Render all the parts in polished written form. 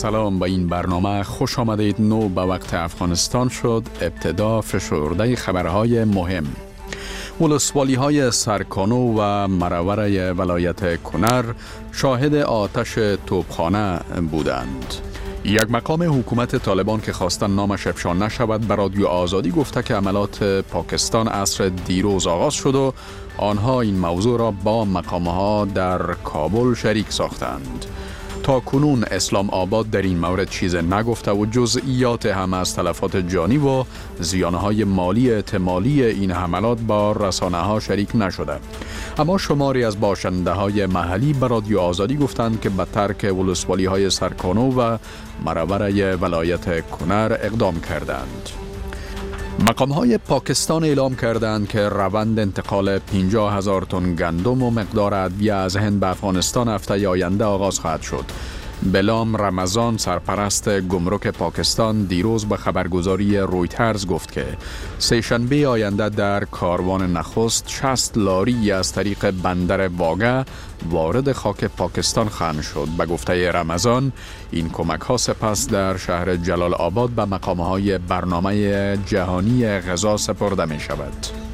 سلام به این برنامه خوش آمدید. نو به وقت افغانستان شد. ابتدا فشرده خبرهای مهم. ولسوالی های سرکانو و مرور ولایت کنر شاهد آتش توپخانه بودند. یک مقام حکومت طالبان که خواستن نامش افشا نشود به رادیو آزادی گفته که عملات پاکستان عصر دیروز آغاز شد و آنها این موضوع را با مقامها در کابل شریک ساختند. تا کنون اسلام آباد در این مورد چیز نگفته و جزئیات هم از تلفات جانی و زیانهای مالی احتمالی این حملات با رسانه ها شریک نشده. اما شماری از باشنده های محلی به رادیو آزادی گفتند که به ترک ولسوالی های سرکانو و مرور ولایت کنر اقدام کردند. مقام‌های پاکستان اعلام کردند که روند انتقال 50,000 تن گندم و مقدار ادویه از هند به افغانستان هفته آینده آغاز خواهد شد. بلام رمضان سرپرست گمرک پاکستان دیروز به خبرگزاری رویترز گفت که سه‌شنبه آینده در کاروان نخست 60 لاری از طریق بندر واگه وارد خاک پاکستان خواهند شد. به گفته رمضان این کمک ها سپس در شهر جلال آباد به مقامهای برنامه جهانی غذا سپرده می شود.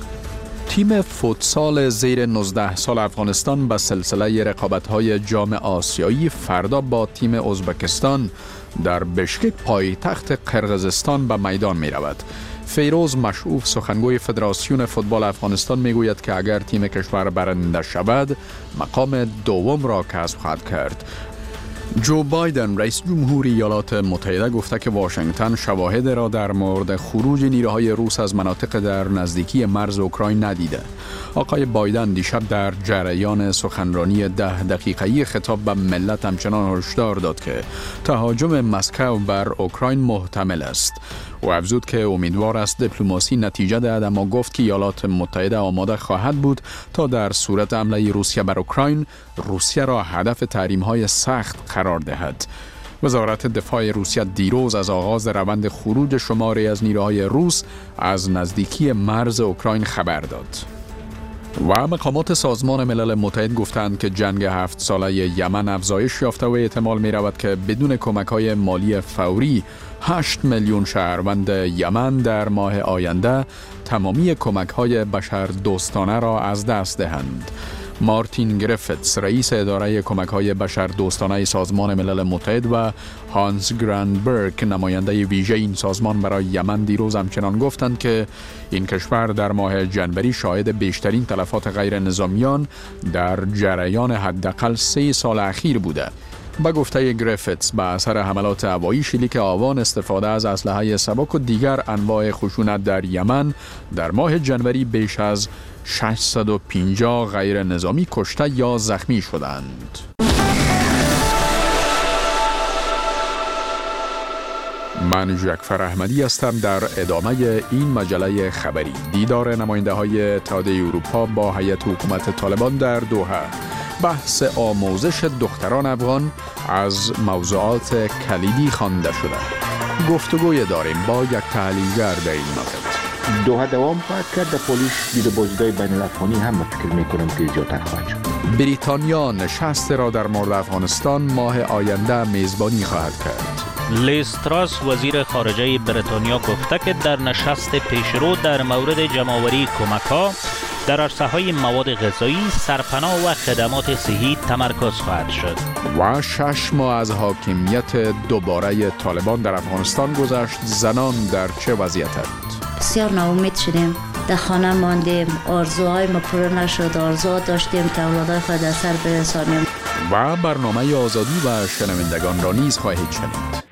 تیم فوتسال زیر 19 سال افغانستان به سلسله رقابت‌های جام آسیایی فردا با تیم ازبکستان در بشکک پایتخت قرقیزستان به میدان می رود. فیروز مشعوف سخنگوی فدراسیون فوتبال افغانستان می گوید که اگر تیم کشور برنده شود مقام دوم را کسب خواهد کرد. جو بایدن رئیس جمهوری ایالات متحده گفته که واشنگتن شواهد را در مورد خروج نیروهای روس از مناطق در نزدیکی مرز اوکراین ندیده. آقای بایدن دیشب در جریان سخنرانی 10 دقیقه‌ای خطاب به ملت همچنان هشدار داد که تهاجم مسکو بر اوکراین محتمل است. او افزود که امیدوار است دیپلماسی نتیجه دهد، اما گفت که ایالات متحده آماده خواهد بود تا در صورت حمله روسیه بر اوکراین روسیه را هدف تحریم‌های سخت قرار دهد. وزارت دفاع روسیه دیروز از آغاز روند خروج شماری از نیروهای روس از نزدیکی مرز اوکراین خبر داد. و مقامات سازمان ملل متحد گفتند که جنگ 7 ساله یمن افزایش یافته و احتمال می رود که بدون کمک‌های مالی فوری 8 میلیون شهروند یمن در ماه آینده تمامی کمک‌های بشردوستانه را از دست دهند. مارتین گریفتس رئیس اداره کمک‌های بشردوستانه سازمان ملل متحد و هانس گرانبرگ نماینده ویژه این سازمان برای یمن دیروز همچنان گفتند که این کشور در ماه جنوری شاهد بیشترین تلفات غیر نظامیان در جریان حداقل 3 سال اخیر بوده. با گفته گریفتس به اثر حملات هوایی، شلیک آوان، استفاده از اسلحه سبک و دیگر انواع خشونت در یمن در ماه جنوری بیش از 650 غیر نظامی کشته یا زخمی شدند. من جعفر احمدی هستم. در ادامه این مجله خبری دیدار نماینده های اتحادیه اروپا با هیئت حکومت طالبان در دوحه. بحث آموزش دختران افغان از موضوعات کلیدی خوانده شده. گفتگوی داریم با یک تحلیلگر در این مورد. دوحه دوام خواهد کرد. در پولیس دید بازدید بین الافغانی هم فکر میکنم که ایجاد خواهد شد. بریتانیا نشست را در مورد افغانستان ماه آینده میزبانی خواهد کرد. لیز تراس وزیر خارجه بریتانیا گفته که در نشست پیشرو در مورد جمع‌آوری کمک‌ها در عرصه‌های مواد غذایی، سرپناه و خدمات صحی تمرکز خواهد شد. و 6 ماه از حاکمیت دوباره طالبان در افغانستان گذشت. زنان در چه وضعیتند؟ بسیار ناامید شدیم، در خانه ماندیم، آرزوهای ما پر نشد، آرزو داشتیم که اولادای خود در سر برسانیم. و برنامه آزادی و شنوندگان را نیز خواهید شنید.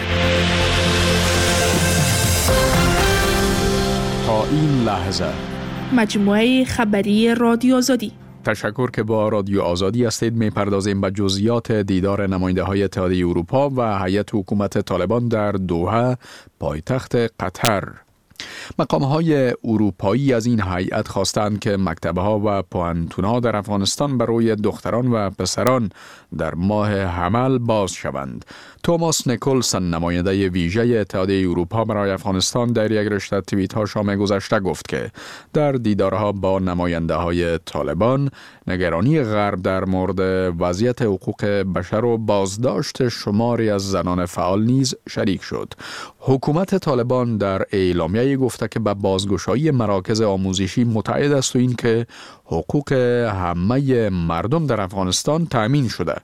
تا این لحظه مجموعه خبری رادیو آزادی. تشکر که با رادیو آزادی هستید. می‌پردازیم به جزئیات دیدار نماینده های اتحادیه اروپا و هیئت حکومت طالبان در دوحه پایتخت قطر. مقام‌های اروپایی از این هیئت خواستند که مکتب‌ها و پوهنتون‌ها در افغانستان برای دختران و پسران در ماه حمل باز شوند. توماس نیکولسن، نماینده ویژه اتحادیه اروپا برای افغانستان، در یک رشته توییت‌ها شام گذشته گفت که در دیدارها با نماینده‌های طالبان، نگرانی غرب در مورد وضعیت حقوق بشر و بازداشت شماری از زنان فعال نیز شریک شد. حکومت طالبان در اعلامیه گفته که به بازگشایی مراکز آموزشی متعهد است و این که حقوق همه مردم در افغانستان تأمین شده.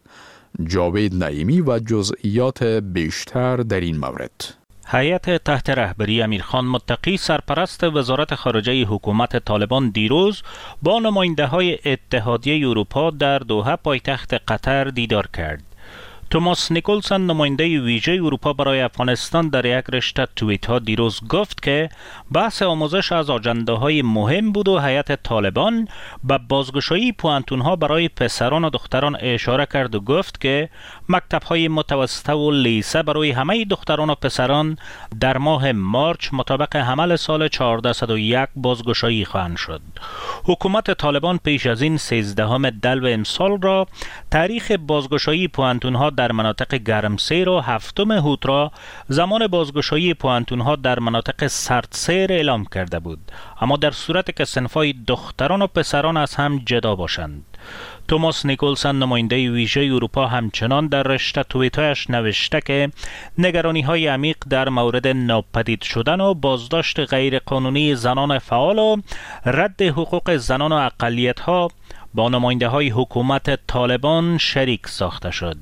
جاوید نعیمی و جزئیات بیشتر در این مورد. هیئت تحت رهبری امیرخان متقی، سرپرست وزارت خارجه حکومت طالبان، دیروز با نماینده‌های اتحادیه اروپا در دوحه پایتخت قطر دیدار کرد. توماس نیکولسن، نماینده ویژه اروپا برای افغانستان، در یک رشته توییت ها دیروز گفت که بحث آموزش از آجنده های مهم بود و هیئت طالبان به بازگشایی پوهنتون ها برای پسران و دختران اشاره کرد و گفت که مکتب های متوسطه و لیسه برای همه دختران و پسران در ماه مارچ مطابق حمل سال 1401 بازگشایی خواهند شد. حکومت طالبان پیش از این 13 دلو امسال را تاریخ بازگشایی پوهنتون ها در مناطق گرمسیر و 7 هوت را زمان بازگشایی پوهنتون‌ها در مناطق سردسیر اعلام کرده بود، اما در صورت که صنف‌های دختران و پسران از هم جدا باشند. توماس نیکولسن، نماینده ویژه اروپا، همچنان در رشته توییت‌هایش نوشته که نگرانی‌های عمیق در مورد ناپدید شدن و بازداشت غیرقانونی زنان فعال و رد حقوق زنان و اقلیت‌ها با نماینده‌های حکومت طالبان شریک ساخته شد.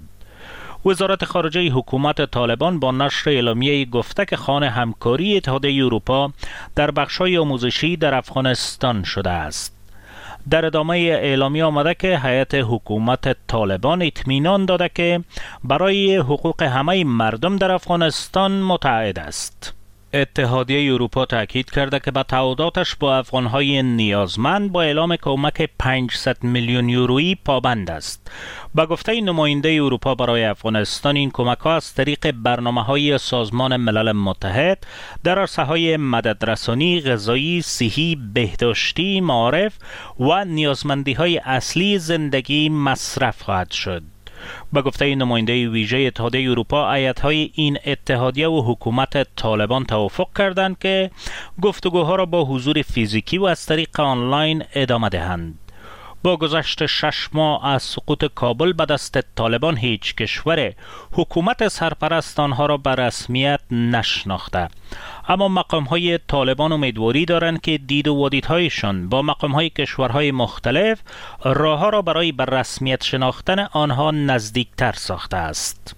وزارت خارجه حکومت طالبان با نشر اعلامیه گفته که خوان همکاری اتحادیه اروپا در بخش‌های آموزشی در افغانستان شده است. در ادامه اعلامیه آمده که هیئت حکومت طالبان اطمینان داده که برای حقوق همه مردم در افغانستان متعهد است. اتحادیه اروپا تاکید کرده که به تعهداتش با افغانهای نیازمند با اعلام کمک 500 میلیون یورویی پابند است. با گفته نماینده اروپا برای افغانستان، این کمک‌ها از طریق برنامه‌های سازمان ملل متحد در عرصه‌های مددرسانی، غذایی، صحی، بهداشتی، معارف و نیازمندی‌های اصلی زندگی مصرف خواهد شد. با گفته نماینده ویژه اتحادیه اروپا، هیئت‌های این اتحادیه و حکومت طالبان توافق کردند که گفتگوها را با حضور فیزیکی و از طریق آنلاین ادامه دهند. با گذشت 6 ماه از سقوط کابل به دست طالبان، هیچ کشور حکومت سرپرست آنها را به رسمیت نشناخته، اما مقام‌های طالبان امیدواری دارند که دید و وادیدهایشان با مقام‌های کشورهای مختلف راه‌ها را برای به رسمیت شناختن آنها نزدیکتر ساخته است.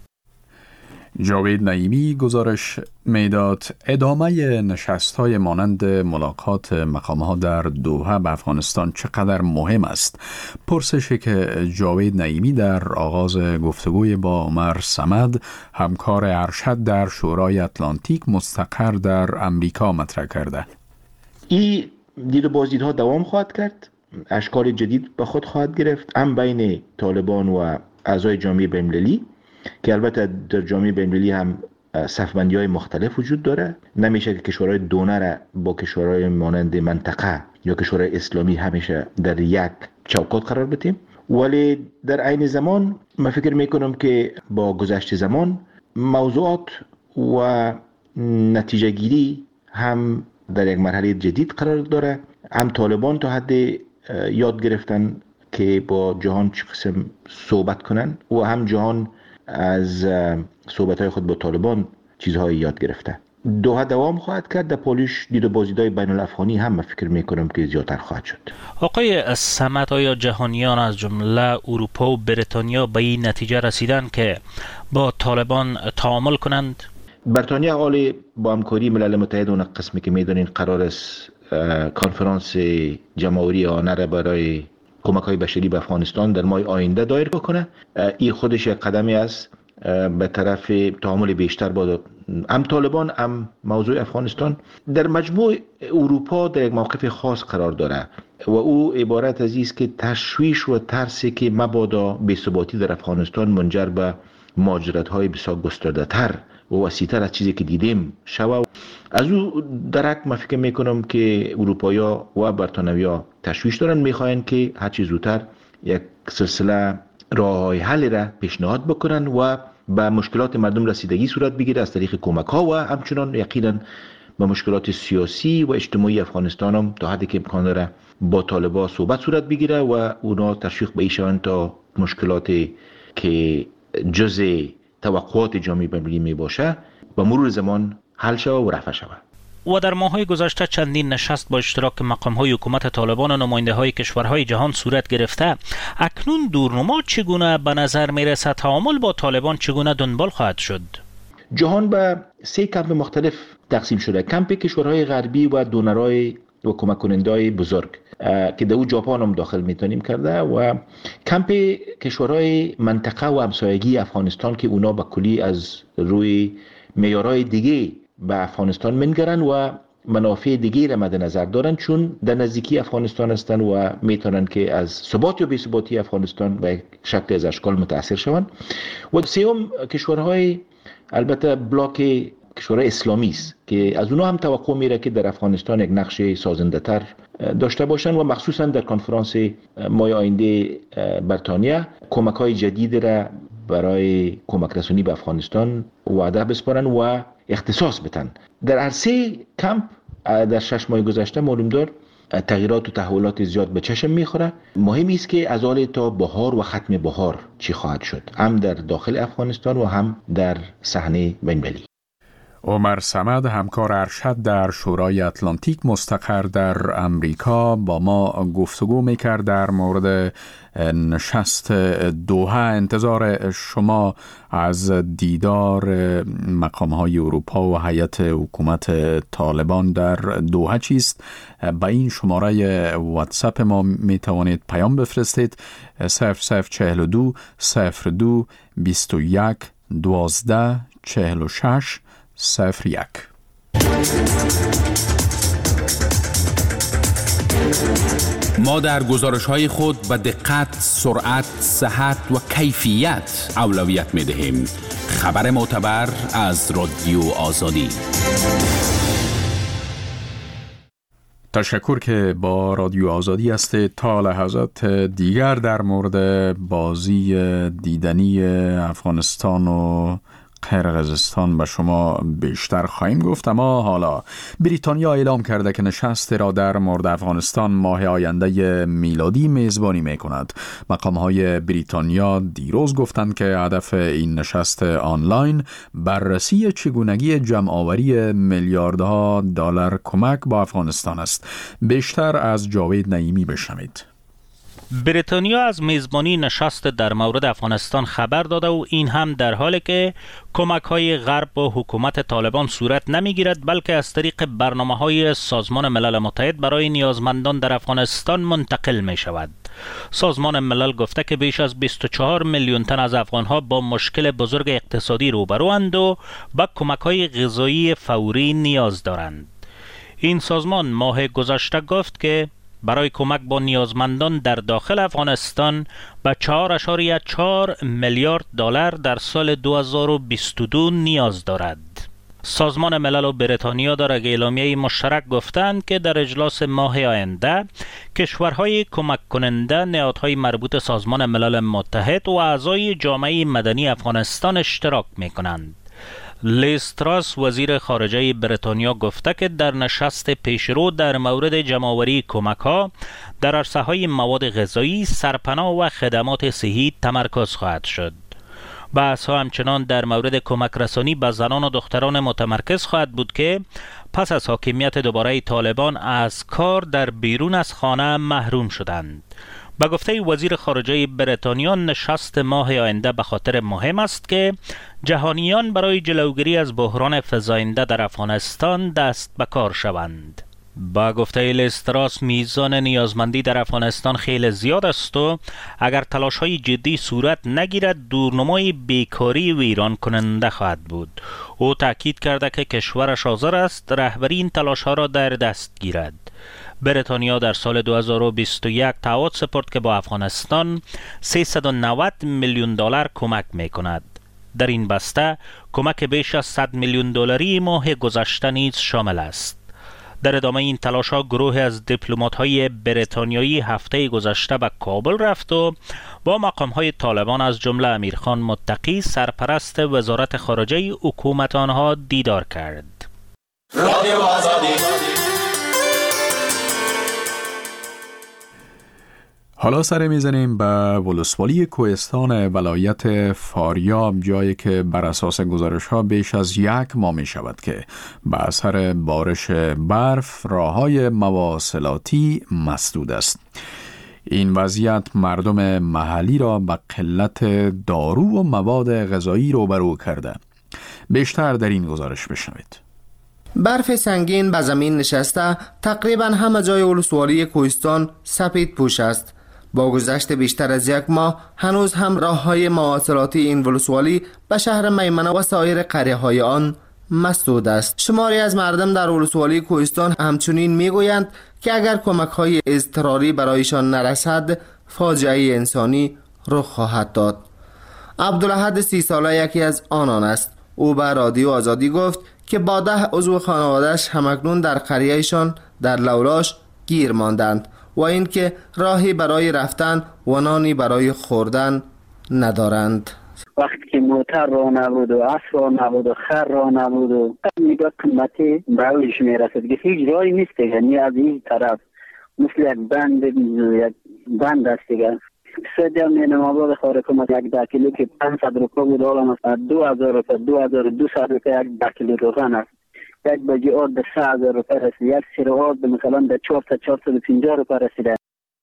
جاوید نعیمی گزارش میداد. ادامه نشست‌های مانند ملاقات مقام‌ها در دوحه به افغانستان چقدر مهم است؟ پرسشی که جاوید نعیمی در آغاز گفتگوی با عمر صمد، همکار ارشد در شورای اتلانتیک مستقر در امریکا، مطرح کرده. این دید و بازدیدها دوام خواهد کرد، اشکال جدید به خود خواهد گرفت، هم بین طالبان و اعضای جامعه بین‌المللی، که البته در جامعه بین‌المللی هم صف‌بندی‌های مختلف وجود داره. نمیشه که کشورهای دونر با کشورهای مانند منطقه یا کشورهای اسلامی همیشه در یک چوکات قرار بدیم، ولی در عین زمان من فکر میکنم که با گذشت زمان موضوعات و نتیجه گیری هم در یک مرحله جدید قرار داره. هم طالبان تا حد یاد گرفتن که با جهان چه قسم صحبت کنن و هم جهان از صحبت‌های خود با طالبان چیزهایی یاد گرفته. دوحه دوام خواهد کرد. در پولیش دید و بازدیدهای بین الافغانی هم من فکر میکنم که زیادتر خواهد شد. آقای صمد، آیا جهانیان از جمله اروپا و بریتانیا به این نتیجه رسیدن که با طالبان تعامل کنند؟ بریتانیا حال با همکاری ملل متحد اون قسمی که میدونین قرار است کنفرانس جمهوری آنه برای کمک‌های بشری به افغانستان در ماه آینده دایر بکنه. این خودش یک قدمی است به طرف تعامل بیشتر با هم طالبان هم موضوع افغانستان. در مجموع اروپا در یک موقف خاص قرار داره و او عبارت از است که تشویش و ترسی که مبادا بی‌ثباتی در افغانستان منجر به مهاجرت‌های بسیار گسترده‌تر و وسیع‌تر از چیزی که دیدیم شود از او درک من فکر میکنم که اروپایا و بریتانیا تشویش دارن، میخواین که هرچی زودتر یک سلسله راه‌های حل را پیشنهاد بکنن و به مشکلات مردم رسیدگی صورت بگیره از طریق کمک ها و همچنان یقینا به مشکلات سیاسی و اجتماعی افغانستان هم تا حدی که امکان داره با طالبان صحبت صورت بگیره و اونا تشویق به ایشان تا مشکلاتی که جزء توقعات جامعه بین‌المللی می باشه با مرور زمان حل شود و رفع شود. و در ماه‌های گذشته چندین نشست با اشتراک مقام‌های حکومت طالبان و نماینده‌های کشورهای جهان صورت گرفته. اکنون دورنما چگونه به نظر می‌رسد؟ تعامل با طالبان چگونه دنبال خواهد شد؟ جهان به 3 کمپ مختلف تقسیم شده. کمپ کشورهای غربی و دونرهای و کمک کننده‌های بزرگ که در او ژاپن هم داخل میتونیم کرده و کمپ کشورهای منطقه و همسایگی افغانستان که اونا به کلی از روی معیارهای دیگه به افغانستان منگرن و منافع دیگه را مد نظر دارن، چون در نزدیکی افغانستان هستن و میتونن که از ثبات یا بی ثباتی افغانستان به شکل از اشکال متاثر شوند. و سوم کشورهای البته بلاک کشورهای اسلامی است که از اونها هم توقع میره که در افغانستان یک نقش سازنده تر داشته باشن و مخصوصا در کنفرانس ماه آینده بریتانیا کمک های جدید را برای کمک رسانی به افغانستان وعده بسپارن و اختصاص بدن. در هر 3 کمپ در 6 ماه گذشته معلوم دار تغییرات و تحولات زیاد به چشم میخوره. مهم است که از حال تا بهار و ختم بهار چی خواهد شد، هم در داخل افغانستان و هم در صحنه بین‌المللی. عمر صمد، همکار ارشد در شورای اتلانتیک مستقر در امریکا، با ما گفتگو میکرد در مورد نشست دوحه. انتظار شما از دیدار مقام‌های اروپا و هیئت حکومت طالبان در دوحه چیست؟ با این شماره واتساپ ما میتوانید پیام بفرستید 0042 02 21 12 46 01. ما در گزارش‌های خود به دقت، سرعت، صحت و کیفیت اولویت می‌دهیم. خبر معتبر از رادیو آزادی. تشکر که با رادیو آزادی هستید. تا لحظات دیگر در مورد بازی دیدنی افغانستان و قرقیزستان به شما بیشتر خواهیم گفت. اما حالا بریتانیا اعلام کرده که نشست را در مورد افغانستان ماه آینده میلادی میزبانی میکند. مقام‌های بریتانیا دیروز گفتند که هدف این نشست آنلاین بررسی چگونگی جمع‌آوری میلیاردها دلار کمک با افغانستان است. بیشتر از جاوید نعیمی بشنوید. بریتانیا از میزبانی نشست در مورد افغانستان خبر داده و این هم در حالی که کمک‌های غرب با حکومت طالبان صورت نمی‌گیرد، بلکه از طریق برنامه‌های سازمان ملل متحد برای نیازمندان در افغانستان منتقل می‌شود. سازمان ملل گفته که بیش از 24 میلیون تن از افغان‌ها با مشکل بزرگ اقتصادی روبروند و به کمک‌های غذایی فوری نیاز دارند. این سازمان ماه گذشته گفت که برای کمک با نیازمندان در داخل افغانستان به 4.4 میلیارد دلار در سال 2022 نیاز دارد. سازمان ملل و بریتانیا در اعلامیه مشترک گفتند که در اجلاس ماه آینده کشورهای کمک کننده، نهادهای مربوط سازمان ملل متحد و اعضای جامعه مدنی افغانستان اشتراک می‌کنند. لیز تراس وزیر خارجه بریتانیا گفته که در نشست پیشرو در مورد جمع‌آوری کمک‌ها در عرصه‌های مواد غذایی، سرپناه و خدمات صحی تمرکز خواهد شد. بحث‌ها همچنان در مورد کمک رسانی به زنان و دختران متمرکز خواهد بود که پس از حاکمیت دوباره طالبان از کار در بیرون از خانه محروم شدند. به گفته وزیر خارجه بریتانیا، نشست ماه آینده به خاطر مهم است که جهانیان برای جلوگیری از بحران فزاینده در افغانستان دست به کار شوند. با گفته لیز تراس، میزان نیازمندی در افغانستان خیلی زیاد است و اگر تلاش‌های جدی صورت نگیرد دورنمای بیکاری ویران کننده خواهد بود. او تاکید کرده که کشورش حاضر است رهبری این تلاش‌ها را در دست گیرد. بریتانیا در سال 2021 تعهد سپرد که با افغانستان 390 میلیون دلار کمک می‌کند. در این بسته کمک بیش از 100 میلیون دلاری ماه گذشته نیز شامل است. در ادامه این تلاش‌ها گروه از دیپلمات‌های بریتانیایی هفته گذشته به کابل رفت و با مقام‌های طالبان از جمله امیرخان متقی سرپرست وزارت خارجه حکومت آنها دیدار کرد. حالا سر میزنیم به ولسوالی کوهستان ولایت فاریاب، جایی که بر اساس گزارش ها بیش از 1 ماه می شود که به اثر بارش برف راههای مواصلاتی مسدود است. این وضعیت مردم محلی را به قلت دارو و مواد غذایی روبرو کرده. بیشتر در این گزارش بشنوید. برف سنگین به زمین نشسته تقریبا همه جای ولسوالی کوهستان سپید پوش است. با گذشت بیشتر از 1 ماه هنوز هم راه‌های مواصلاتی این ولسوالی به شهر میمنه و سایر قریه‌های آن مسدود است. شماری از مردم در ولسوالی کوهستان همچنین میگویند که اگر کمک‌های اضطراری برایشان نرسد فاجعه انسانی رخ خواهد داد. عبدالاحد 30 ساله یکی از آنان است. او به رادیو آزادی گفت که با 10 عضو خانواده‌اش همکنون در قریه‌شان در لولاش گیر ماندند و اینکه راهی برای رفتن و نانی برای خوردن ندارند. وقتی که موتر را نبود و اسب را نبود و خر را نبود و نگاه قیمتی برایش میرسد که هیچ راهی نیست، یعنی از این طرف مثل یک بند است دیگه. سده هم نماباد خارکم از 10 کیلو که 500 روپا بود، حالا مثلا 2000 روپا 2200 روپا 10 کیلو روغن است. یک بجی آرد به 3000 روپا رسید، یک سیر آرد مثلا به 450 روپا رسیده.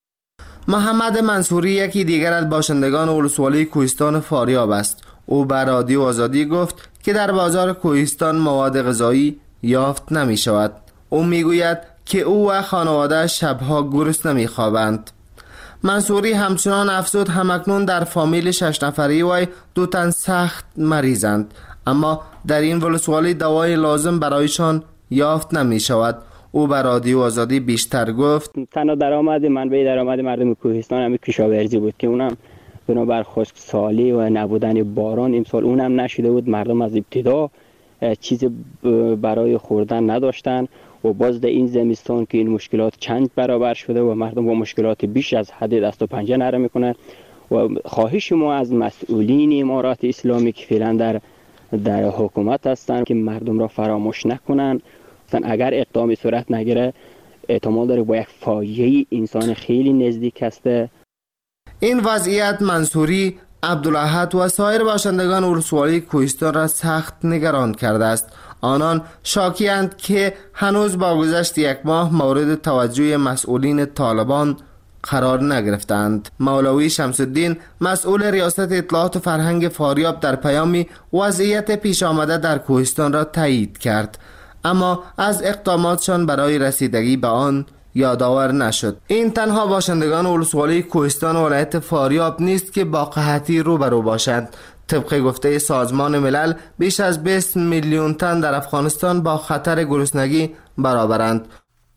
محمد منصوری یکی دیگر از باشندگان ولسوالی کوهستان فاریاب است. او به رادیو آزادی گفت که در بازار کوهستان مواد غذایی یافت نمی شود. او می گوید که او و خانواده شبها گرسنه نمی خوابند. منصوری همچنان افزود همکنون در فامیل 6 نفری وی 2 تن سخت مریضند، اما در این ولسوالی دوای لازم برایشان یافت نمی شود. او به رادیو آزادی بیشتر گفت تنها منبع درآمد مردم کوهستان همین کشاورزی بود که اونم بنابر خشکسالی و نبودن باران امسال اونم نشده بود. مردم از ابتدا چیز برای خوردن نداشتن و باز در این زمستان که این مشکلات چند برابر شده و مردم با مشکلات بیش از حد دست و پنجه نرم میکنن و خواهش ما از مسئولین امارات اسلامی که فعلا در حکومت هستند که مردم را فراموش نکنن. اگر اقدامی صورت نگیره احتمال داره با یک فاجعه انسان خیلی نزدیک هسته. این وضعیت منصوری، عبدالاحد و سایر باشندگان ولسوالی کوهستان را سخت نگران کرده است. آنان شاکی‌اند که هنوز با گذشت 1 ماه مورد توجه مسئولین طالبان قرار نگرفتند. مولوی شمس الدین مسئول ریاست اطلاعات و فرهنگ فاریاب در پیامی وضعیت پیش آمده در کوهستان را تایید کرد، اما از اقداماتشان برای رسیدگی به آن یادآور نشد. این تنها باشندگان ولسوالی کوهستان ولایت فاریاب نیست که با قحطی روبرو باشند. طبق گفته سازمان ملل بیش از 20 میلیون تن در افغانستان با خطر گرسنگی برابرند.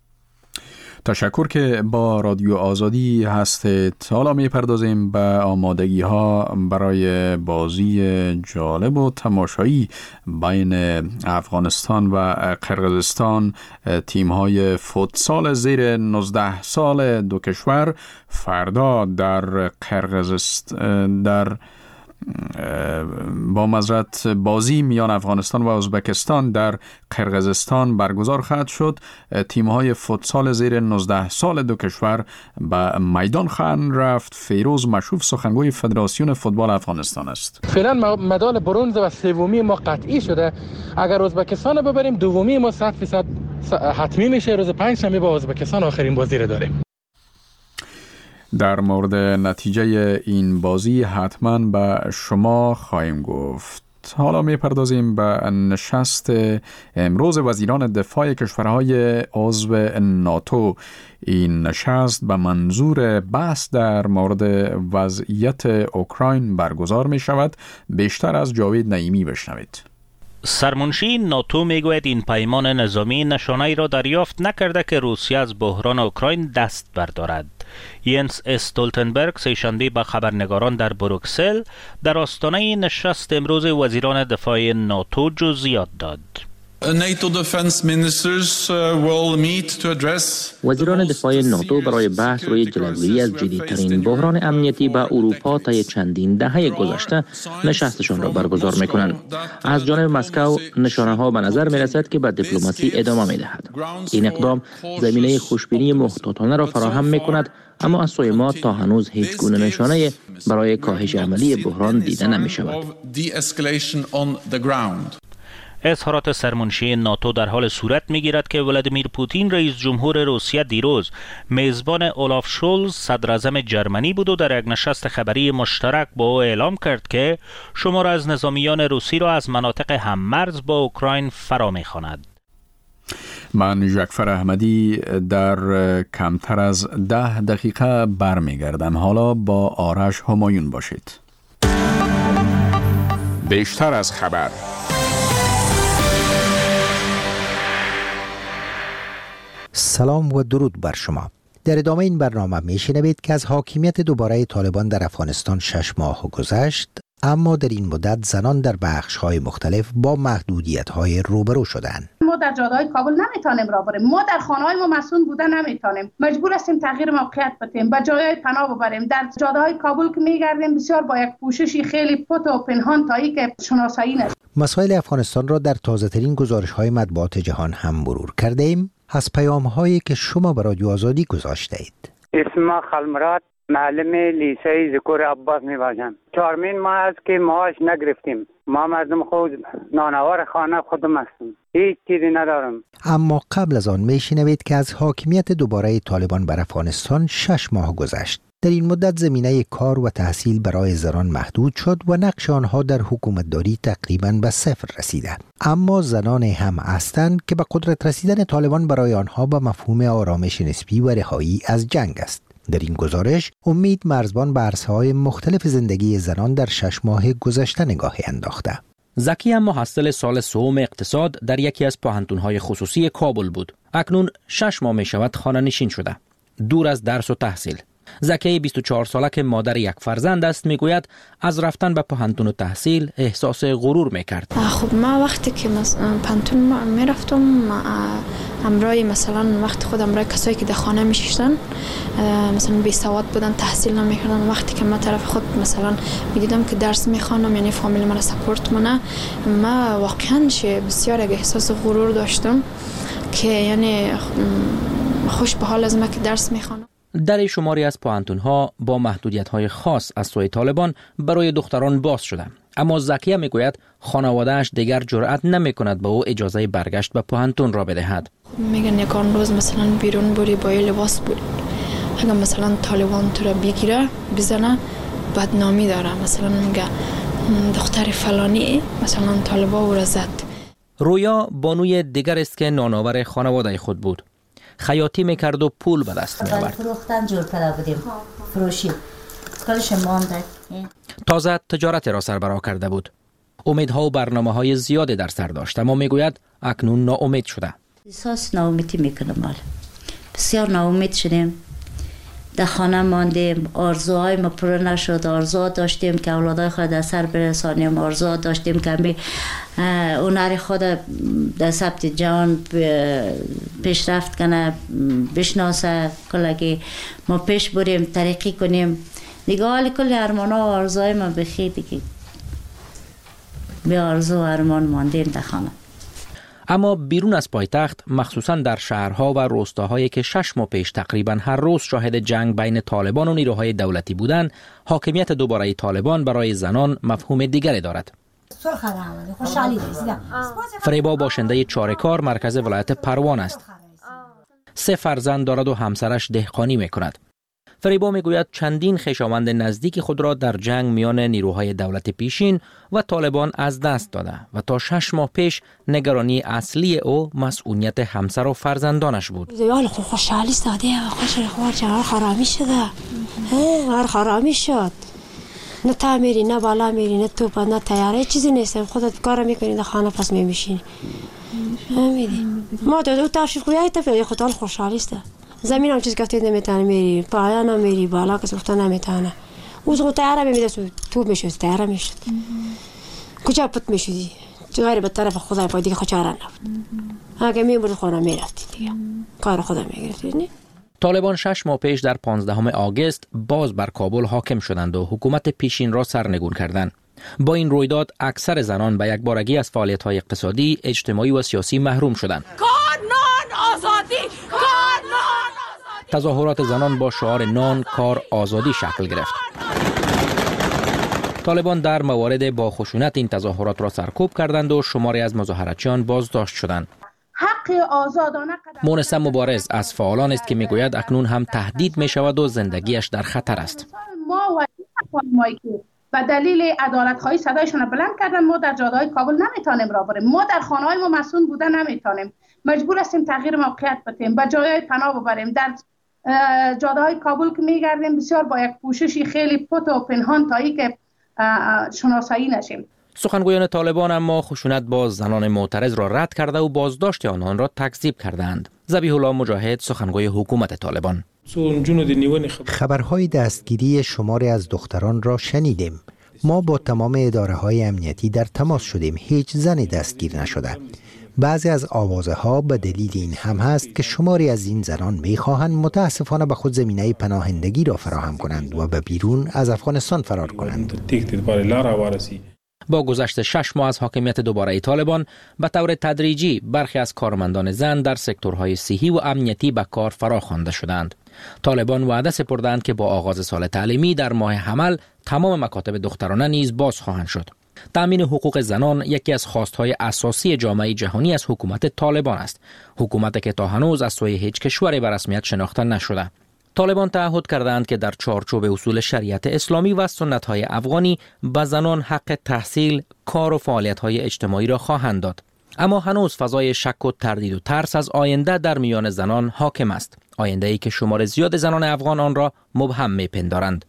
تشکر که با رادیو آزادی هستید. حالا میپردازیم به آمادگی ها برای بازی جالب و تماشایی بین افغانستان و قرقیزستان. تیم های فوتسال زیر 19 سال دو کشور فردا در قرقیزستان با معذرت بازی میان افغانستان و ازبکستان در قرقیزستان برگزار خواهد شد. تیم‌های فوتسال زیر 19 سال دو کشور به میدان خواهند رفت. فیروز مشوف سخنگوی فدراسیون فوتبال افغانستان است. فعلا مدال برنز و سومی ما قطعی شده. اگر ازبکستان ببریم دومی ما 100% حتمی میشه. روز 5 شنبه با ازبکستان آخرین بازی رو داریم. در مورد نتیجه این بازی حتما به شما خواهیم گفت. حالا میپردازیم به نشست امروز وزیران دفاع کشورهای عضو ناتو. این نشست به منظور بحث در مورد وضعیت اوکراین برگزار می شود. بیشتر از جاوید نعیمی بشنوید. سرمنشی ناتو میگوید این پیمان نظامی نشانه‌ای را دریافت نکرده که روسیه از بحران اوکراین دست بردارد. ینس استولتنبرگ سه‌شنبه به خبرنگاران در بروکسل در آستانه نشست امروز وزیران دفاع ناتو جزئیات داد. وزیران دفاع ناتو برای بحث روی جلوگیری از جدی‌ترین بحران امنیتی به اروپا طی چندین دهه گذشته نشستشان را برگزار می‌کنند. از جانب مسکو نشانه‌ها به نظر می‌رسد که به دیپلماسی ادامه می‌دهد. این اقدام زمینه خوشبینی محتاطانه را فراهم می‌کند، اما از سوی ما تا هنوز هیچ گونه نشانه برای کاهش عملی بحران دیده نمی‌شود. اظهارات سرمنشی ناتو در حال صورت می‌گیرد که ولادیمیر پوتین رئیس جمهور روسیه دیروز میزبان اولاف شولز صدر اعظم جرمنی بود و در یک نشست خبری مشترک با او اعلام کرد که شمار از نظامیان روسی را از مناطق هممرز با اوکراین فرا می‌خواند. من جعفر احمدی در کمتر از 10 دقیقه برمیگردم. حالا با آرش همایون باشید. بیشتر از خبر. سلام و درود بر شما. در ادامه این برنامه میشنوید که از حاکمیت دوباره طالبان در افغانستان 6 ماه گذشت، اما در این مدت زنان در بخش‌های مختلف با محدودیت‌های روبرو شدند. ما در جاده‌های کابل نمیتونیم راه بریم، ما در خانه‌های ما مسئول بوده نمیتونیم، مجبور هستیم تغییر موقعیت بدیم، به جایهای پناه ببریم. در جاده‌های کابل که میگردیم بسیار با یک پوششی خیلی پت و پنهان تایی که شناسایی نشه. مسائل افغانستان را در تازه‌ترین گزارش‌های مطبوعات جهان هم مرور کردیم. از پیام‌هایی که شما به رادیو آزادی گذاشته اید. اسم خلمرات، معلم لیسه ذکر عباس میباشم. 4 ماه است که معاش نگرفتیم. ما مردم خود نانوار خانه خودم هستیم. هیچ چیزی ندارم. اما قبل از آن میشنوید که از حاکمیت دوباره طالبان بر افغانستان 6 ماه گذشت. در این مدت زمینه کار و تحصیل برای زنان محدود شد و نقش آنها در حکومتداری تقریباً به صفر رسیده. اما زنان هم هستند که به قدرت رسیدن طالبان برای آنها به مفهوم آرامش نسبی و رهایی از جنگ است. در این گزارش امید مرزبان به عرصه‌های مختلف زندگی زنان در 6 ماه گذشته نگاهی انداخته. زکی هم محصل سال سوم اقتصاد در یکی از پوهنتون‌های خصوصی کابل بود. اکنون 6 ماه می‌شود خانه نشین شده، دور از درس و تحصیل. زکی 24 ساله که مادر یک فرزند است میگوید از رفتن به پوهنتون و تحصیل احساس غرور میکرد. خب ما وقتی که پوهنتون میرفتم امرای مثلا وقت خود امرای کسایی که در خانه میشیشتن مثلا بی سواد بودن، تحصیل نمیکردن، وقتی که ما طرف خود مثلا میدیدم که درس میخوانم یعنی فامیل من سپورت منه، ما واقعا بسیار احساس غرور داشتم که یعنی خوش به حال از ما که درس میخوانم. در شماری از پوهنتون‌ها با محدودیت‌های خاص از سوی طالبان برای دختران باز شده، اما زکیه میگوید خانواده‌اش دیگر جرأت نمی‌کند به او اجازه برگشت به پوهنتون را بدهد. میگن یکان روز مثلا بیرون بری با لباس بری، اگر مثلا طالبان تو را بگیره بزنه بدنامی داره، مثلا میگه دختر فلانی مثلا طالبا او را زد. رویا بانوی دیگر است که نانآور خانواده خود بود. خیاطی میکرد و پول به دست میآورد. فروختن جور کرده بودیم، فروشی کلش مانده. تازه تجارت را سربراه کرده بود. امیدها و برنامه‌های زیادی در سر داشت، اما میگوید اکنون ناامید شده. احساس ناامیدی میکنم. بسیار ناامید شدیم. در خانه ماندیم، آرزوهای ما پر نشد. آرزو داشتیم که اولادای خود در سر برسانیم، آرزو داشتیم که هنر خود در ثبت جهان پیشرفت کنه، بشناسه، کلگی ما پیش بریم، ترقی کنیم. دیگه حالی کل ارمان ها و آرزوهای ما بخی دیگه به آرزو و ارمان ماندیم در خانه. اما بیرون از پایتخت، مخصوصا در شهرها و روستاهایی که 6 ماه پیش تقریبا هر روز شاهد جنگ بین طالبان و نیروهای دولتی بودند، حاکمیت دوباره طالبان برای زنان مفهوم دیگری دارد. فریبا باشنده چارکار مرکز ولایت پروان است. 3 فرزند دارد و همسرش دهقانی میکند. فریبا میگوید چندین خویشاوند نزدیک خود را در جنگ میان نیروهای دولت پیشین و طالبان از دست داده و تا 6 ماه پیش نگرانی اصلی او مسئولیت همسر و فرزندانش بود. خوشحالی ساده و خوش خرامی شده. خرامی شد. نه تا میری نه بالا میری نه توپ نه تیاره چیزی نیستم. خودت کار میکنی در خانه پس میشینی. میری ما تو تاشی خویای تا خودت خوشحالی است. زمین هم چیز گفته نمیتونه میری پایان هم میری بالا کس گفته نمیتونه. اوز خود تیاره میمیده توپ میشه تیاره میشه. کجا پت میشدی؟ تو غیر به طرف خدای پای دیگه خچاره نبود. اگه میبرد خونه میرفتی دیگه کار خدا میگرفتی. طالبان 6 ماه پیش در 15 آگوست باز بر کابل حاکم شدند و حکومت پیشین را سرنگون کردند. با این رویداد اکثر زنان به یک بارگی از فعالیت‌های اقتصادی، اجتماعی و سیاسی محروم شدند. نان آزادی، نان. تظاهرات زنان با شعار نان، کار، آزادی شکل گرفت. طالبان در موارد با خشونت این تظاهرات را سرکوب کردند و شماری از مظاهرتچیان بازداشت شدند. حق آزادانه مونس مبارز از فعالان است که میگوید اکنون هم تهدید می شود و زندگیش در خطر است. ما و خانمایی که به دلیل عدالت خواهی صدایشان بلند کردن ما در جاده‌های کابل نمیتونیم را بریم. ما در خانه‌های ما مسئول بودن نمیتونیم. مجبور هستیم تغییر موقعیت بدیم، به جای پناه ببریم. در جاده‌های کابل که میگردیم بسیار با یک پوششی خیلی پت و پنهان تایی که شناسایی نشیم. سخنگویان طالبان اما خشونت با زنان معترض را رد کرده و بازداشت آنان را تکذیب کردند. ذبیح الله مجاهد سخنگوی حکومت طالبان: خبرهای دستگیری شماری از دختران را شنیدیم. ما با تمام اداره‌های امنیتی در تماس شدیم. هیچ زنی دستگیر نشده. بعضی از آوازه ها به دلیل این هم هست که شماری از این زنان می‌خواهند متاسفانه به خود زمینه پناهندگی را فراهم کنند و به بیرون از افغانستان فرار کنند. با گذشت 6 ماه از حاکمیت دوباره طالبان به طور تدریجی برخی از کارمندان زن در سکتورهای صحی و امنیتی به کار فراخوانده شدند. طالبان وعده سپردند که با آغاز سال تعلیمی در ماه حمل تمام مکاتب دخترانه نیز باز خواهند شد. تأمین حقوق زنان یکی از خواستهای اساسی جامعه جهانی از حکومت طالبان است. حکومتی که تا هنوز از سوی هیچ کشوری به رسمیت شناخته نشده. طالبان تعهد کردند که در چارچوب اصول شریعت اسلامی و سنت‌های افغانی به زنان حق تحصیل، کار و فعالیت‌های اجتماعی را خواهند داد. اما هنوز فضای شک و تردید و ترس از آینده در میان زنان حاکم است. آینده‌ای که شمار زیاد زنان افغان آن را مبهم می‌پندارند.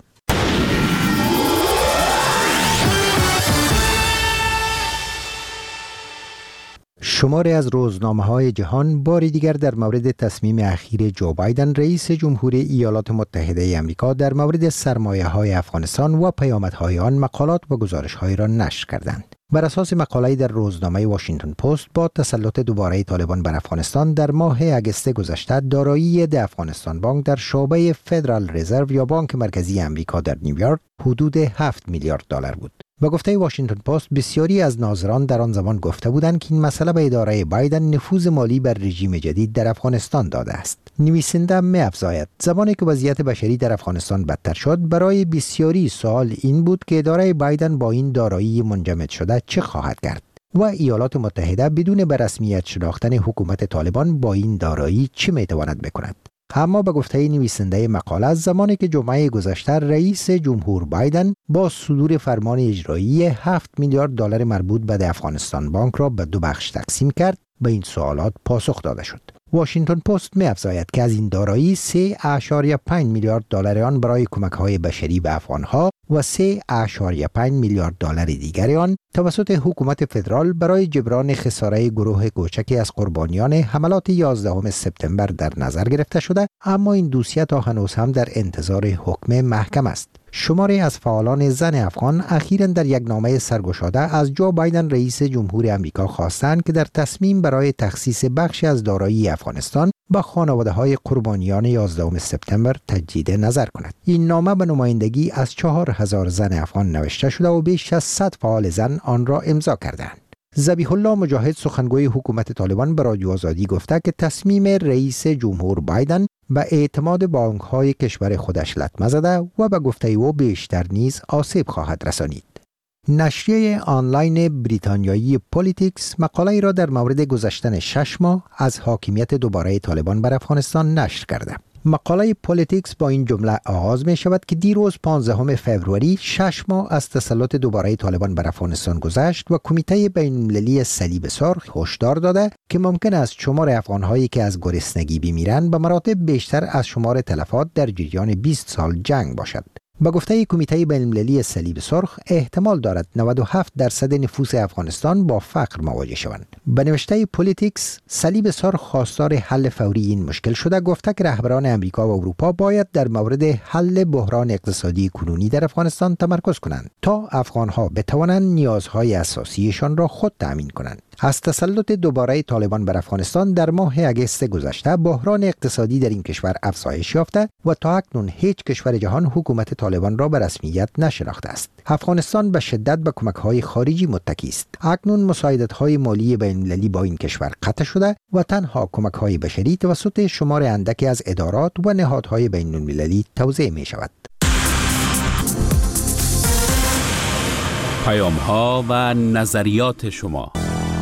شماری از روزنامه‌های جهان باری دیگر در مورد تصمیم اخیر جو بایدن رئیس جمهور ایالات متحده آمریکا در مورد سرمایه‌های افغانستان و پیامدهای آن مقالات و گزارش‌هایی را نشر کردند. بر اساس مقاله‌ای در روزنامه واشنگتن پست، با تسلط دوباره طالبان بر افغانستان در ماه اگست گذشته دارایی د افغانستان بانک در شعبه فدرال رزرو یا بانک مرکزی آمریکا در نیویورک حدود 7 میلیارد دلار بود. با گفته واشنگتن پست، بسیاری از ناظران در آن زمان گفته بودند که این مسئله به اداره بایدن نفوذ مالی بر رژیم جدید در افغانستان داده است. نویسنده می‌افزاید زمانی که وضعیت بشری در افغانستان بدتر شد، برای بسیاری سوال این بود که اداره بایدن با این دارایی منجمد شده چه خواهد کرد و ایالات متحده بدون به رسمیت شناختن حکومت طالبان با این دارایی چه می‌تواند بکند. اما به گفته نویسنده مقاله، از زمانی که جمعه گذشته رئیس جمهور بایدن با صدور فرمان اجرایی 7 میلیارد دلار مربوط به افغانستان بانک را به 2 بخش تقسیم کرد، به این سوالات پاسخ داده شد. واشنگتن پست می‌افزاید که از این دارایی 3.5 میلیارد دلار آن برای کمک‌های بشری به افغان‌ها و 3.5 میلیارد دلار دیگر آن توسط حکومت فدرال برای جبران خساره گروه کوچکی از قربانیان حملات 11 سپتامبر در نظر گرفته شده، اما این دوسیه تا هنوز هم در انتظار حکم محکم است. شماری از فعالان زن افغان اخیراً در یک نامه سرگشاده از جو بایدن رئیس جمهور آمریکا خواستند که در تصمیم برای تخصیص بخشی از دارایی افغانستان به خانواده‌های قربانیان 11 سپتامبر تجدید نظر کند. این نامه به نمایندگی از 4000 زن افغان نوشته شده و بیش از 100 فعال زن آن را امضا کردند. ذبیح الله مجاهد سخنگوی حکومت طالبان به رادیو آزادی گفته که تصمیم رئیس جمهور بایدن به اعتماد بانک‌های کشور خودش لطمه زده و به گفته او بیشتر نیز آسیب خواهد رسانید. نشریه آنلاین بریتانیایی پولیتیکس مقاله‌ای را در مورد گذشتن 6 ماه از حاکمیت دوباره طالبان بر افغانستان نشر کرده. مقاله پولیتیکس با این جمله آغاز می شود که دیروز 15 فوریه 6 ماه از تسلط دوباره طالبان بر افغانستان گذشت و کمیته بین‌المللی صلیب سرخ هشدار داده که ممکن است شمار افغان‌هایی که از گرسنگی بمیرند به مراتب بیشتر از شمار تلفات در جریان 20 سال جنگ باشد. با گفته کمیته بین‌المللی صلیب سرخ احتمال دارد 97% نفوس افغانستان با فقر مواجه شوند. به نوشته پولیتیکس، صلیب سرخ خواستار حل فوری این مشکل شده، گفته که رهبران امریکا و اروپا باید در مورد حل بحران اقتصادی کنونی در افغانستان تمرکز کنند تا افغانها بتوانند نیازهای اساسیشان را خود تأمین کنند. از تسلط دوباره طالبان بر افغانستان در ماه اگست گذشته بحران اقتصادی در این کشور افزایش یافته و تا اکنون هیچ کشور جهان حکومت طالبان را به رسمیت نشناخته است. افغانستان به شدت به کمک‌های خارجی متکی است. اکنون مساعدت‌های مالی بین‌المللی با این کشور قطع شده و تنها کمک‌های بشری توسط شمار اندکی از ادارات و نهادهای بین‌المللی توزیع می‌شود. پیام‌ها و نظریات شما.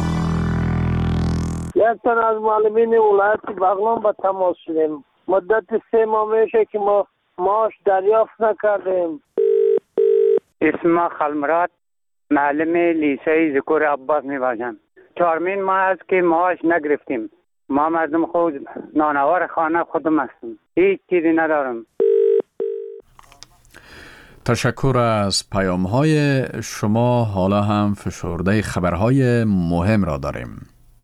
یک تن از معلمین ولایت بغلان با تماس شدیم. مدت 3 ماه میشه که ما معاش دریافت نکردیم. اسم خلمرات، معلم لیسه ذکر عباس میباشم. 4 ماه است که معاش نگرفتیم. ما مردم خود نانوار خانه خودم هستیم. هیچ چیزی ندارم. تشکر از پیام‌های شما. حالا هم فشرده خبرهای مهم را داریم.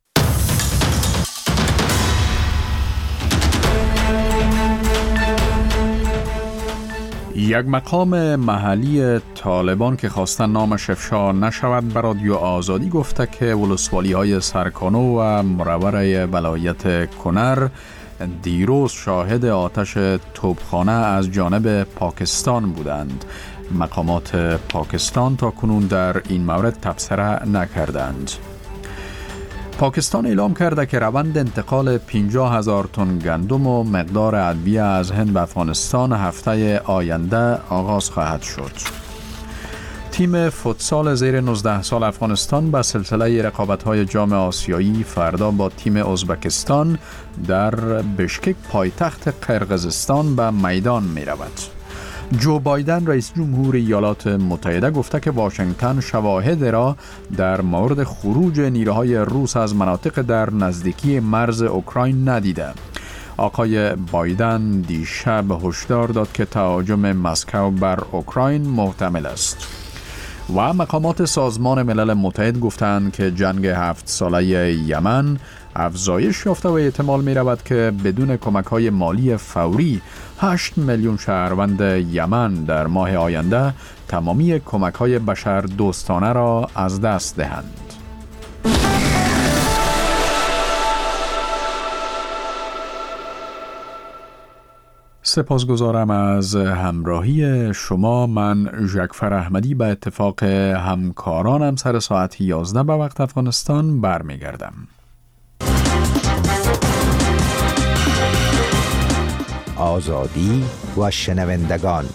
یک مقام محلی طالبان که خواستن نامش افشا نشود به رادیو آزادی گفته که ولسوالی‌های سرکانو و مرور ولایت کنر دیروز شاهد آتش توپخانه از جانب پاکستان بودند. مقامات پاکستان تا کنون در این مورد تبصره نکردند. پاکستان اعلام کرده که روند انتقال 50,000 تن گندم و مقدار ادویه از هند به افغانستان هفته آینده آغاز خواهد شد. تیم فوتسال زیر 19 سال افغانستان به سلسله رقابت‌های جام آسیایی فردا با تیم ازبکستان در بشکک پایتخت قرقیزستان به میدان می‌رود. جو بایدن رئیس جمهور ایالات متحده گفته که واشنگتن شواهد را در مورد خروج نیروهای روس از مناطق در نزدیکی مرز اوکراین ندیده. آقای بایدن دیشب هشدار داد که تهاجم مسکو بر اوکراین محتمل است. و مقامات سازمان ملل متحد گفتند که جنگ 7 ساله یمن افزایش یافته و احتمال می رود که بدون کمک‌های مالی فوری 8 میلیون شهروند یمن در ماه آینده تمامی کمک‌های بشر دوستانه را از دست دهند. سپاسگزارم از همراهی شما. من ژکفر احمدی به اتفاق همکارانم سر ساعت 11 به وقت افغانستان برمیگردم. آزادی و شنوندگان.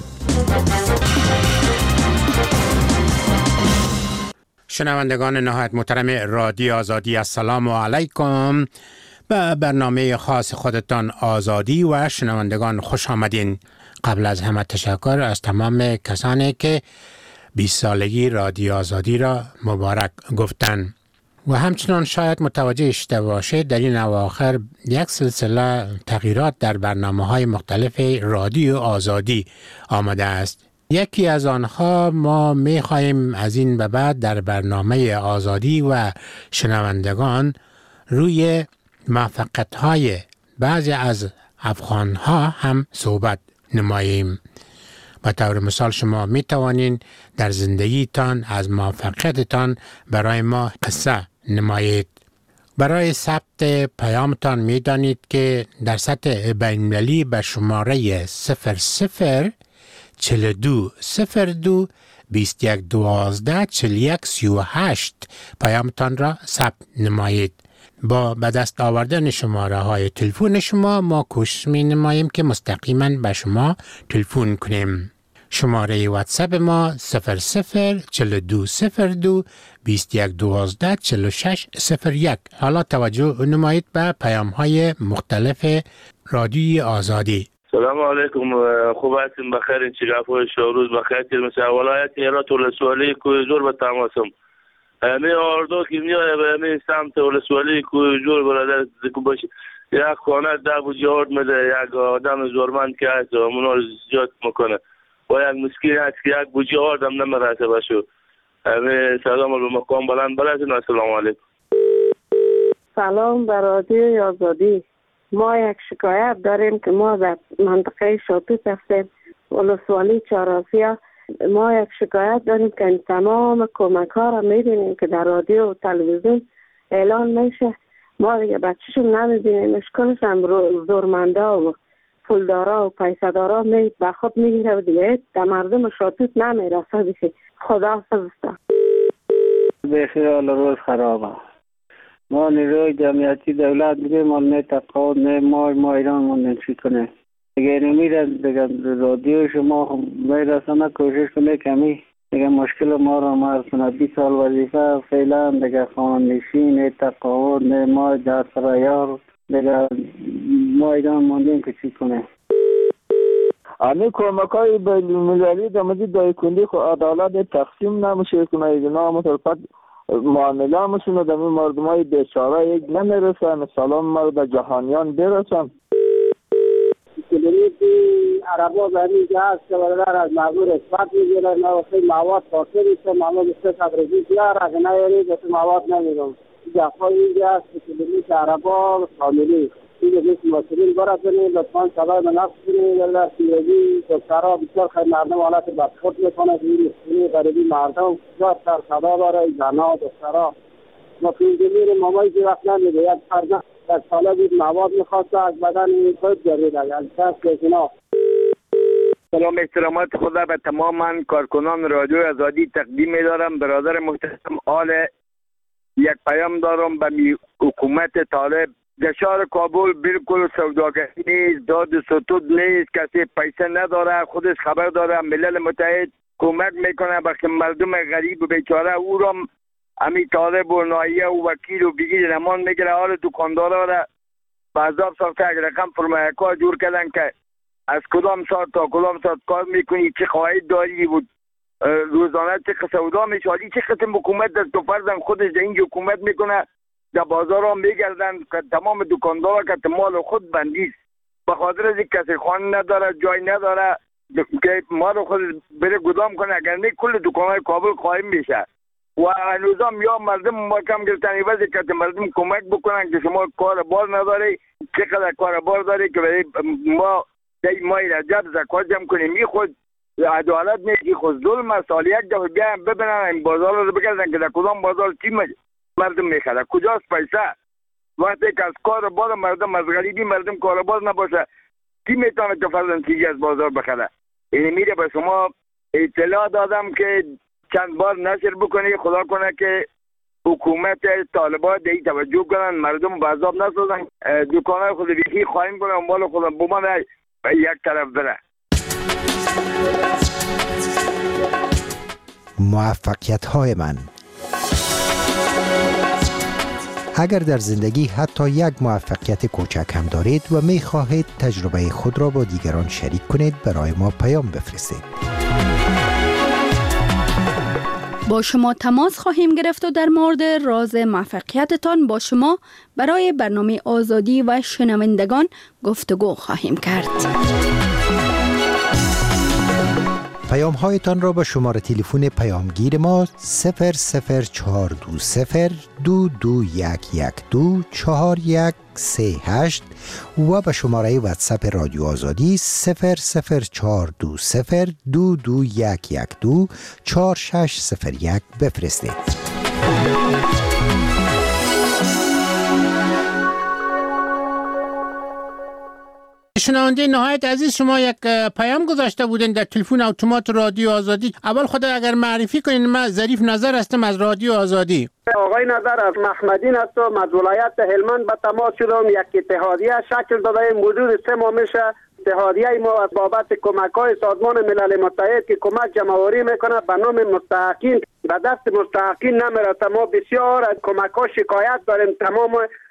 شنوندگان نهایت محترم رادیو آزادی، السلام علیکم. به برنامه خاص خودتان آزادی و شنوندگان خوش آمدین. قبل از همه تشکر از تمام کسانی که 20 سالگی رادیو آزادی را مبارک گفتن. و همچنان شاید متوجه شده باشید در این اواخر یک سلسله تغییرات در برنامه‌های مختلف رادیو آزادی آمده است. یکی از آنها ما می‌خواهیم از این به بعد در برنامه آزادی و شنوندگان روی موفقیت‌های بعضی از افغان‌ها هم صحبت نماییم. به طور مثال شما می توانین در زندگیتان از موفقیتتان برای ما قصه نمایید. برای ثبت پیامتان می دانید که در سطح بین‌المللی به شماره 00 42 02 21 12 41 38 پیامتان را ثبت نمایید. با به دست آوردن شماره های تلفن شما ما کوشش می نماییم که مستقیما به شما تلفن کنیم. شماره واتساپ ما 00 42 02 21 12 46 01. حالا توجه نمایید به پیام های مختلف رادیوی آزادی. سلام علیکم، خوب هستین؟ بخیر؟ این چگاه شوروز بخیر؟ مثل ولایت هرات ولسوالی کوی زور به تماسم. می آردو که میای به می سمت ولسوالی کوی زور برادر دکو باشه. یک خانه دو جهاد میده، یک آدم زورمند که هست و منو زیاد میکنه. و یک مسکین هست که یک بوجی آردم نمیرسه بشو. سلام به مقام بلند برسون. السلام علیکم. سلام به رادیوی آزادی. ما یک شکایت داریم که ما در منطقه شاتوت هستیم، ولسوالی چهارآسیا. ما یک شکایت داریم که این تمام کمک ها را میبینیم که در رادیو و تلویزیون اعلان میشه، ما دیگه بچه‌شون نمیبینیم. اشکالش هم زورمنده و پولدارا و پیسدارا به خود میگیره و دیگه در مردم شاتوت نمیرسه. دیگه خدا حافظ. بخیال روز خرابه. ما نیروی جمعیتی دولت دیگه ما نه تقاعد نه ما ایران موندن چی کنه دیگه. نمیره دیگه رادیو شما میرسانه کوشش کنه کمی دیگه مشکل ما رو مرز کنه. 20 سال وظیفه فعلا دیگه خانشین نه تقاعد نه ما دسترایار دیگه ما ایران موندیم که چی کنه. امی کمکای بین‌المللی در مورد دایکندی خو عدالت تقسیم نمیشه کنه. اینا متفاوت معامله همشون در مردمای بیچاره یک نمیرسه. مثلا مرد جهانیان برسن. کلیدی عربا برای جهاز که برادر از مزور اثبات میگیره نوخی مواد خاصه بیشه معمول بسته تبریزی بیار اگه نیاری بسته مواد نمیرم. جفای اینجا هست که کلیدی عربا کاملی اینجا بیش مسئولین برد بینی لطفاً سبای منفس بینی ولی سیادی دکترها بسیار خیلی مردم حالت بدخود میکنه که این مسئولی غریبی مردم بسیار سرخدا برای زنها دکترها ما که میریم مامایی که وقت نمیده یک فرزن یک ساله بود مواد میخواست از بدن خود جرید اگر کس که اینا. سلام احترامات خدا به تمام کارکنان رادیو آزادی تقدیم می‌دارم. برادر محترم آل یک پیام دارم به حکومت طالب. گشار کابل بالکل سوداگری نیست، داد ستود نیست، کسی پیسه نداره، خودش خبر داره. ملل متحد کمک میکنه به مردم غریب و بیچاره. او را امی طالب و نایه و وکیل و بگیر نمان میگیره. حال دکاندارا را به عذاب ساخته. اگر رقم فرمایکا جور کردن که از کدام ساعت تا کدام ساعت کار میکنی، چه خواهید داری بود روزانه چه سودا میشادی، چه قسم حکومت دست و فرزن خودش در اینجا حکومت میکنه. در بازار ها میگردن که تمام دکاندارا که مال خود بندیست به خاطر از کسی خانه نداره جای نداره که مال خود بره گدام کنه. اگر نه کل دکانهای کابل قایم میشه و هنوزم یا مردم محکم گرفتن ایوازی که مردم کمک بکنن که شما کار بار نداری، چقدر کار بار داری که برای ما دی مای رجب زکات جمع کنیم. می خود عدالت نیست، خود ظلم است. سال یک دفعه بیان ببینن این بازار رو بگردن که در کدام بازار چی مردم میخره، کجاست پیسه. وقتی که از کار بار مردم از غریبی مردم کارباز نباشه کی میتونه که فرضاً چیزی از بازار بخره. این میره به شما اطلاع دادم که چند بار نشر بکنی. خدا کنه که حکومت طالبان دی توجه کنن، مردم به عذاب نسازن، دکانای خود بیخی خواهیم کنن، مال خود بمان یک طرف بره. موفقیت های من. اگر در زندگی حتی یک موفقیت کوچک هم دارید و می خواهید تجربه خود را با دیگران شریک کنید، برای ما پیام بفرستید. با شما تماس خواهیم گرفت و در مورد راز موفقیتتان با شما برای برنامه آزادی و شنوندگان گفتگو خواهیم کرد. پیام هایتان را با شماره تلفن پیامگیر ما 0042722112413 و به شماره واتساپ رادیو آزادی 0042221124601 بفرستید. شنونده نهایت عزیز، شما یک پیام گذاشته بودین در تلفن اتومات رادیو آزادی. اول خود اگر معرفی کنین. من ظریف نظر هستم از رادیو آزادی. آقای نظر از محمدین هستم از ولایت هلمند به تماس شدم. یک اتحادیه شکل داده حدود 3 ماه میشه. اتحادیه ما از بابت کمک‌های سازمان ملل متحد که کمک جمع‌آوری میکنه به نام مستحقین به دست مستحقین نمیرسه. ما بسیار از کمک‌ها شکایت داریم. تمام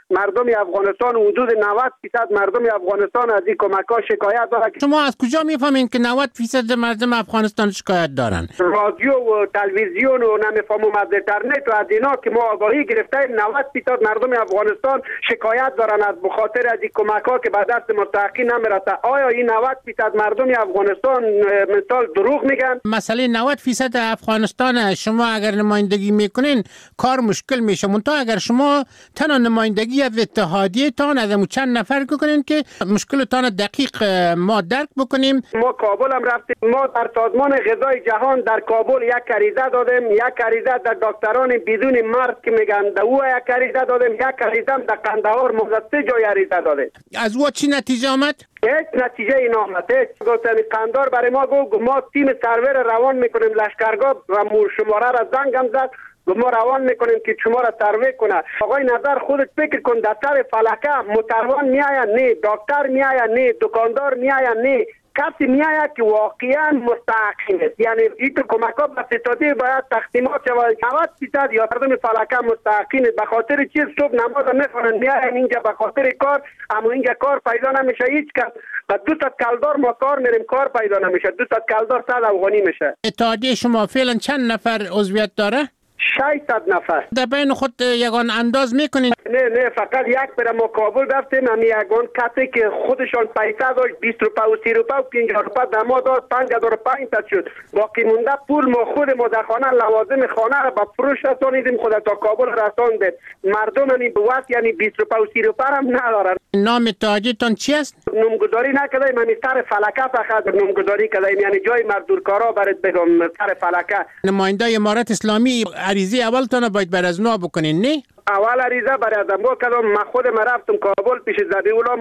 مردم افغانستان حدود 90% مردم افغانستان از این کمک‌ها شکایت دارند. شما از کجا میفهمین که 90% مردم افغانستان شکایت دارن؟ رادیو و تلویزیون و نمیفهمم از اینترنت و از اینا که ما آگاهی گرفتیم 90% مردم افغانستان شکایت دارن از بخاطر از این کمک‌ها که به دست مستحقین نمیرسه. آیا این 90% مردم افغانستان مثال دروغ میگن؟ مسئله 90% افغانستان شما اگر نمایندگی میکنین کار مشکل میشه. منتها اگر شما تنها نمایندگی از اتحادیه تان از چند نفر کنین که مشکلتان دقیق ما درک بکنیم. ما کابل هم رفتیم، ما در سازمان غذای جهان در کابل یک عریضه دادیم، یک عریضه در دکتران بدون مرگ که میگن در او یک عریضه دادیم، یک عریضه در قندهار موزه جای عریضه دادیم. از او چی نتیجه آمد؟ هیچ نتیجه این آمد. گفتن قندار برای ما گفت ما تیم سرور روان میکنیم لشکرگاه و شماره را زنگم زد ما روان میکنیم که شما را سروی کنه. آقای نظر خودت فکر کن در سر فلکه متروان میآید نه، دکتر میآید نه، دکاندار میآید نه، کسی میآید که واقعا مستحقین است. یعنی این کمک‌ها به ستادی باید تقسیمات شود. 90% یا مردم فلکه مستحقین است. به خاطر چیز صبح نماز میخوانند میآیند اینجا به خاطر کار، اما اینجا کار پیدا نمیشه. هیچ کس با 200 کلدار ما کار میریم کار پیدا نمیشه. 200 کلدار 100 افغانی میشه. اتحادیه شما فعلا چند نفر عضویت داره؟ 600 نفر. در بین خود یگان انداز میکنین؟ نه فقط یک برای ما کابل رفتیم. همی یگان کسی که خودشان پیسه داشت 20 روپا و 30 روپا و 50 روپا در ما داد 5500 شد. باقی مونده پول ما خود ما در خانه لوازم خانه را با فروش رسانیدیم خود تا کابل رساندیم. مردم همی بوست یعنی 20 روپا و 30 روپا هم ندارن. نام اتحادیه‌تان چی است؟ نامگذاری نکردیم. همی سر فلکه فقط نامگذاری کردیم. یعنی جای مزدورکارا برات بگم سر فلکه. نماینده امارت اسلامی عریضه اولتون باید بر از نو بکنین نه؟ اول عریضه برای از ما کردم. من خودم رفتم کابل پیش ذبیحالله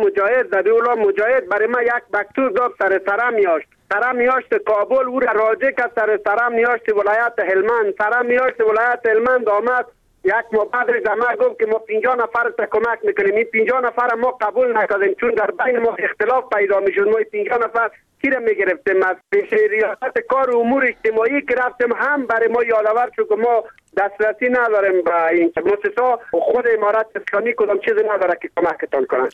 مجاهد برای ما یک مکتوب داد سر میاشت کابل او را راجع کرد سر میاشت ولایت هلمند آمد. یک مبادر زمان گفت که ما 50 نفر تا کمک میکنیم. این 50 نفر ما قبول نکردیم چون در بین ما اختلاف پیدا میشد. ما 50 نفر کیره میگرفتیم از پیش ریاست کار امور اجتماعی که رفتیم هم برای ما یادآور شد که ما دسترسی نداریم به این مؤسسه خود امارت اسلامی کدام چیزی نداره که کمکتان کنند.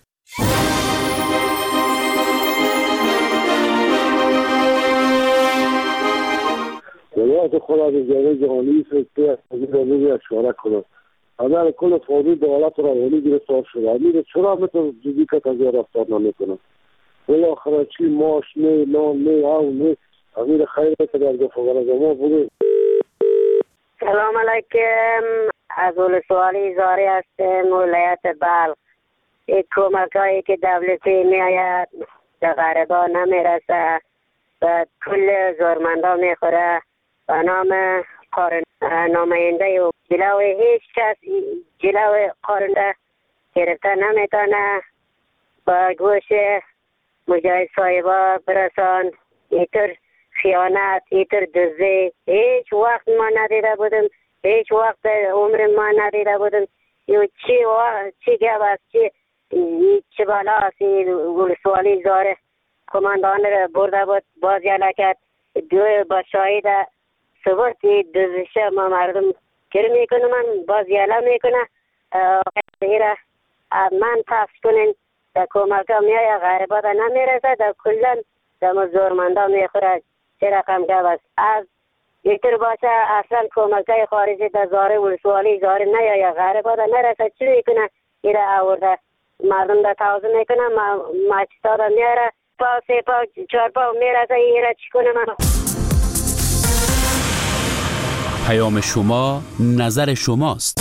ولایت خدا به جامعه جهانی سکته از این اشاره کنند. اگر کل فوری به حالت روانی گرفتار شده امیر چرا مثل جدی که تازه رفتار نمیکنند؟ بالاخره چی ماش نه نان نه او نه امیر خیلی که در دفعه از ما بوده. سلام علیکم. از ولسوالی زاری هستم ولایت بلخ. این کمکایی که دولتی میآید به غریبا نمیرسه و کل زورمندا میخوره. به نام نماینده و جلو هیچ کس جلو قارنده گرفته نمیتونه. با گوش مجاهد صاحبا برسان اینطور خیانت اینطور دزدی هیچ وقت ما ندیده بودم. هیچ وقت عمر ما ندیده بودم. چی گفت است چی بالا است ولسوالی زاره کماندان را برده بود باز یالا کرد دو با شاهد ثبوت دزدشه ما مردم گیر میکنه من باز یالا میکنه ایره من تفس کنین در کمک ها میای غریبات نمیرسه در کلن در مزدورمندا میخوره چه رقم گفت است. از اینطور باشه اصلا کمک های خارجی در زاره ولسوالی زاره نیای غریبات نرسه چی میکنه ایره آورده مردم در تازه میکنه ماچتا در میاره پاو سه پاو چهار پاو میرسه ایره چی کنه من. پیام شما نظر شماست.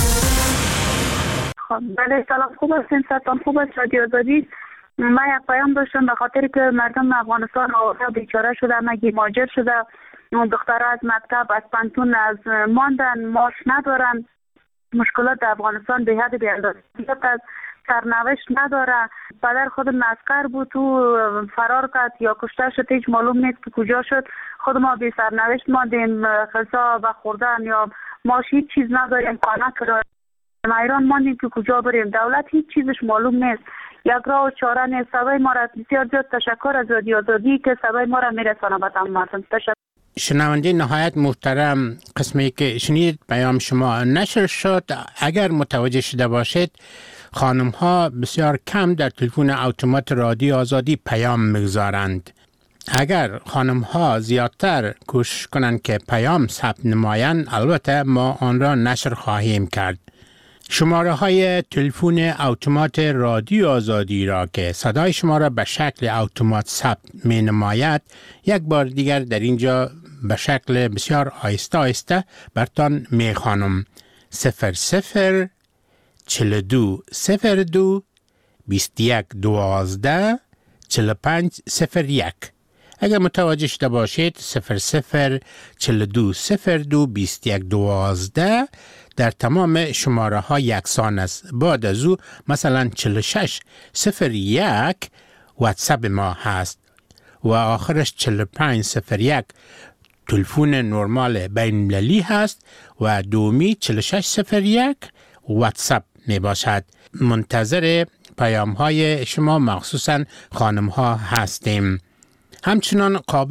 بله سلام خوب هستین ستان خوب است رادیو آزادی. من یک پیام داشتم به خاطر که مردم افغانستان آواره بیچاره شده مگی ماجر شده دخترها از مکتب از پانتون از ماندن ماش ندارن مشکلات در افغانستان به حد بی‌اندازه از سرنوشت نداره. پدر خود مسکر بود تو فرار کرد یا کشته شد هیچ معلوم نیست که کجا شد. خود ما بی سرنوشت ماندیم غذا و خوردن یا ماش هیچ چیز نداریم خانه کرایه ایران ماندیم که کجا بریم. دولت هیچ چیزش معلوم نیست. یک راه و چاره نیست. صدای ما را بسیار زیاد تشکر از رادیو آزادی که صدای ما را میرسانه به تمام مردم. تشکر. شنونده نهایت محترم قسمی که شنید پیام شما نشر شد اگر متوجه شده باشید خانم ها بسیار کم در تلفن اتومات رادیو آزادی پیام میگذارند. اگر خانم ها زیادتر کوشش کنند که پیام ثبت نمایند، البته ما آن را نشر خواهیم کرد. شماره های تلفن اتومات رادیو آزادی را که صدای شما را به شکل اتومات ثبت می نماید، یک بار دیگر در اینجا به شکل بسیار آهسته آهسته برتان می خوانم. 00 42 02 21 12 45 01. اگر متوجه شده باشید 00 42 02 21 12 در تمام شماره ها یکسان است. بعد از او مثلا 46 01 واتساپ ما هست و آخرش 45 01 تلفن نرمال بین المللی هست و دومی 46 01 واتساپ می باشد. منتظر پیام های شما مخصوصا خانم ها هستیم. همچنان قابل